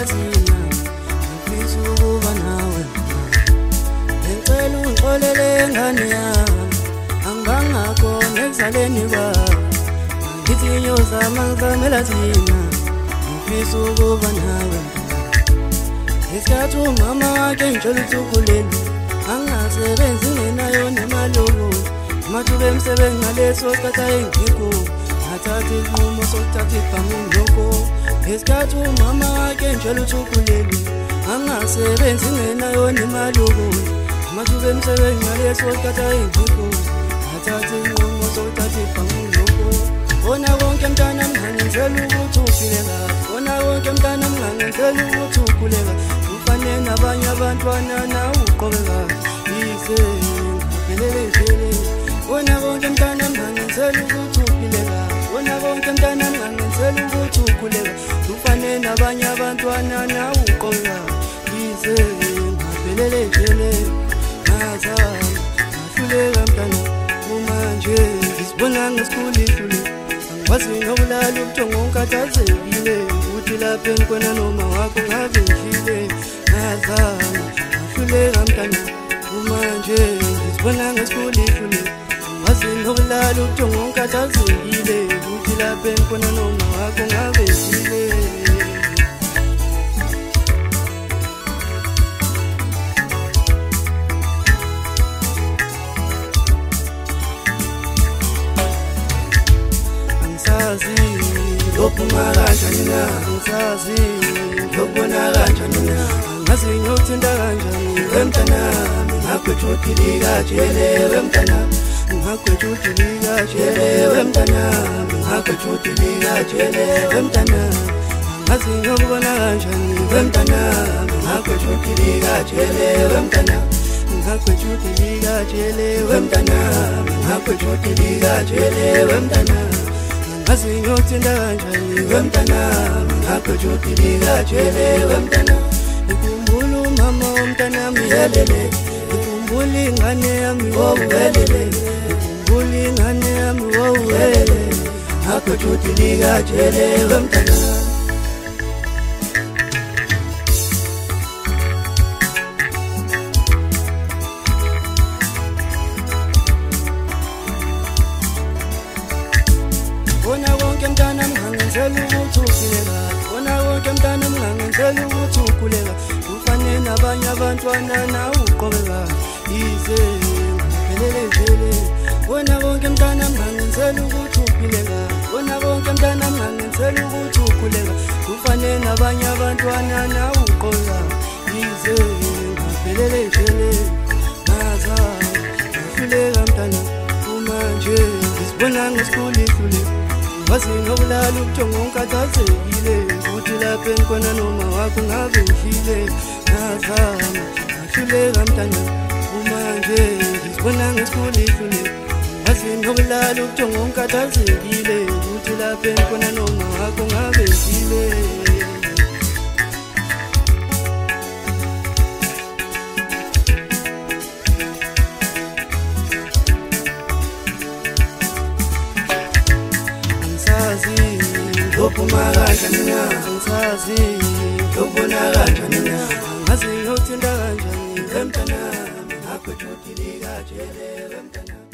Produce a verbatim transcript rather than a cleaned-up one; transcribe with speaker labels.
Speaker 1: thina ngifisa ukuba nawe ngicela ungixolele ngane yami angibangakho nekuzaleni kwami ngithi nyozama ngizamela thina ngifisa ukuba nawe isikhathi umama wakhe ngitshela ukuthi ukhulelwe angasebenzi ngenayo nemali yokuthi mathuba emsebenzi ngaleso sikhathi ayengikho athatha isinqumo sokuthatha ibhamu lokho isikhathi umama wakhe ngitshela ukuthi ukhulelwe angasebenzi ngenayo nemali yokuthi mathuba emsebenzi ngaleso sikhathi ayengikho athatha isinqumo sokuthatha ibhamu lokho bona konke mntana ngangenzela ukuthi uphile kahle bona konke mntana ngangenzela ukuthi ukhule kahle ufane nabanye abantwana nawe uqobe kahle yize ngaphelele vele bona konke mntana ngangenzela ukuthi uphile kahle bona konke mntana ngangenzela ukuthi ukhule kahle ufane nabanye abantwana nawe uqobe kahle yize ngaphelele vele ngazama ngahluleka mntana manje ngizibona ngesikhulile wazi nokulala ubuthongo ngikhathazekile uthi lapha enkhona noma wakho ngabe ngishile ngazama ngahluleka mntana manje ngizibona ngesikhulile wazi nokulala ubuthongo ngikhathazekile uthi lapha enkhona noma wakho ngabe ngishile Lophuma kanjani na ngisazi lokubona kanjani na ngazi ngiyothinta kanjani wemntanami ngagwetha udilika jele wemntanami ngagwetha udilika jele wemntanami ngagwetha udilika jele wemntanami ngazi ngiyobona kanjani wemntanami ngagwetha udilika jele wemntanami ngagwetha udilika jele wemntanami ngagwetha udilika jele wemntanami ngazi ngiyothinta kanjani wemntanami ngagwetha udilika jele wemntanami ngikhumbula umama womntanami yelele ngikhumbula ingane yami wowelele ngikhumbula ingane yami wowelele ngagwetha udilika jele wemntanami bona konke mntana ngangenzela ukuthi uphile kahle bona konke mntana ngangenzela ukuthi ukhule kahle ufane nabanye abantwana nawe uqobe kahle yize ngaphelele vele bona konke mntana ngangenzela ukuthi uphile kahle bona konke mntana ngangenzela ukuthi ukhule kahle ufane nabanye abantwana nawe uqobe kahle yize ngaphelele vele ngazama ngahluleka mntana manje ngizibona ngesikhulile wazi nokulala ubuthongo ngikhathazekile uthi lapha enkhona noma wakho ngabe ngishile ngazama ngahluleka mntana manje ngizibona ngesikhulile wazi nokulala ubuthongo ngikhathazekile uthi lapha enkhona noma wakho ngabe ngishile lophuma kanjani na ngisazi lokubona kanjani na ngazi ngiyothinta kanjani wemntanami ngagwetha udilika jele wemntanami